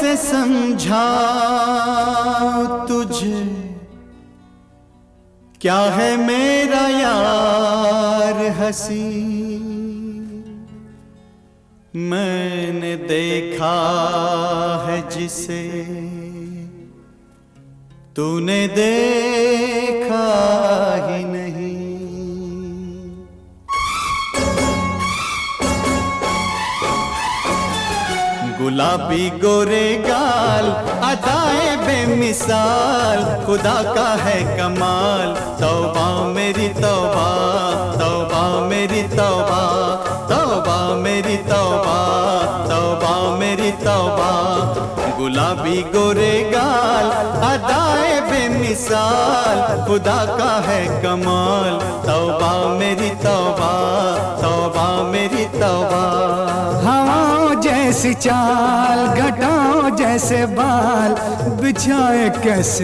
कैसे समझाऊं तुझे, क्या है मेरा यार हंसी। मैंने देखा है जिसे तूने देखा ही नहीं। गुलाबी गोरे गाल, अदाएं बेमिसाल, खुदा का है कमाल। तौबा मेरी तौबा, तौबा मेरी तौबा, तौबा मेरी तौबा, तौबा मेरी तौबा। गुलाबी गोरे गाल, अदाएं बेमिसाल, खुदा का है कमाल। तौबा मेरी तौबा, तौबा मेरी तौबा। हवाओं जैसी चाल, घटाओं जैसे बाल, बिछाए कैसे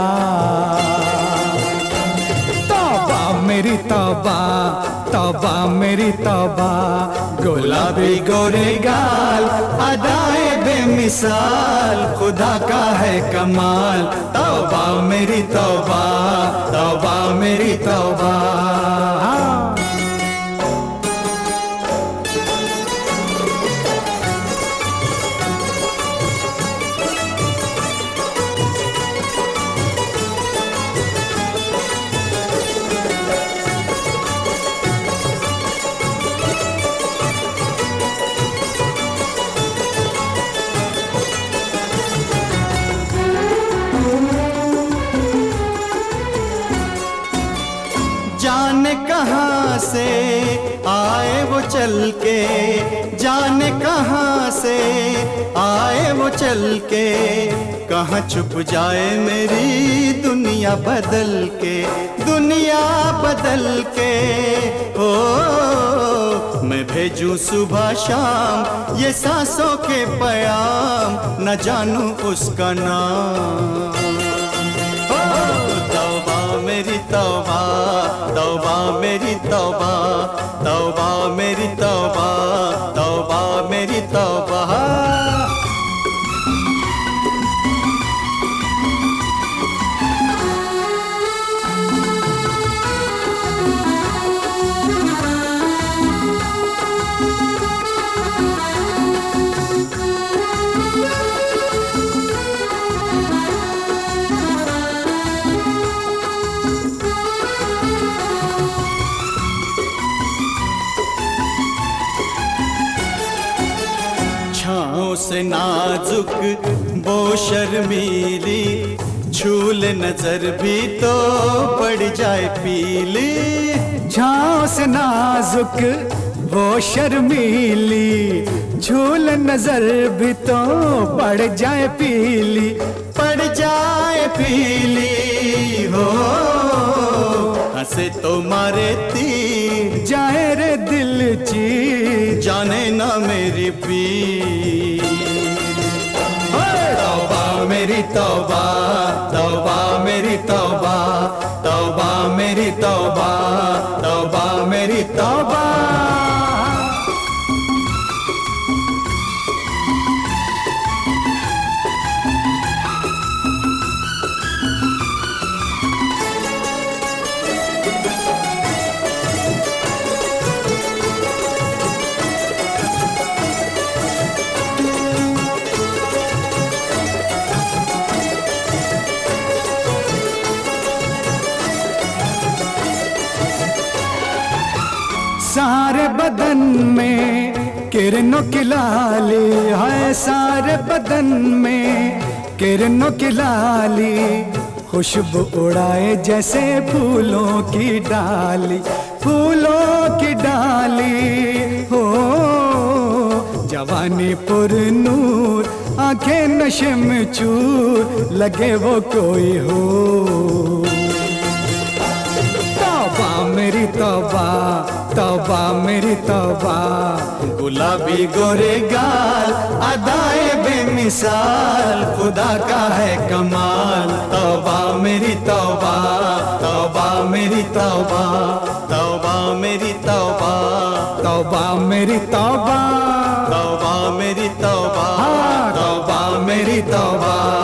जाल। तौबा मेरी तौबा, तौबा मेरी तौबा। गुलाबी गोरे गाल, अदाएं बेमिसाल, खुदा का है कमाल। तौबा मेरी तौबा, तौबा मेरी तौबा। जाने कहाँ से आए वो चल के, जाने कहाँ से आए वो चल के, कहाँ छुप जाए मेरी दुनिया बदल के, दुनिया बदल के। ओ मैं भेजूं सुबह शाम ये सांसों के प्याम, न जानूं उसका नाम। तौबा मेरी तौबा, तौबा मेरी तौबा, तौबा मेरी तौबा, तौबा मेरी तौबा। छाँव से नाजुक वो शर्मीली, झूल नजर भी तो पड़ जाए पीली। छाँव से नाजुक वो शर्मीली, झूल नजर भी तो पड़ जाए पीली, पड़ जाए पीली। हो हंसे तो मारे तीर, जाए रे दिल चीर, जाने ना मेरी पीर। तौबा मेरी तौबा, तौबा मेरी तौबा, तौबा मेरी तौबा, तौबा मेरी तौबा। सारे बदन में किरणों की लाली है, सारे बदन में किरणों की लाली, खुशबू उड़ाए जैसे फूलों की डाली, फूलों की डाली। हो जवानी पुरनूर, आंखें नशे में चूर, लगे वो कोई हो। तौबा मेरी तौबा, तौबा मेरी तौबा। गुलाबी गोरे गाल, अदाएं बेमिसाल, खुदा का है कमाल। तौबा मेरी तौबा, तौबा मेरी तौबा, तौबा मेरी तौबा, तौबा मेरी तौबा, तौबा मेरी तौबा, तौबा मेरी मेरी तौबा।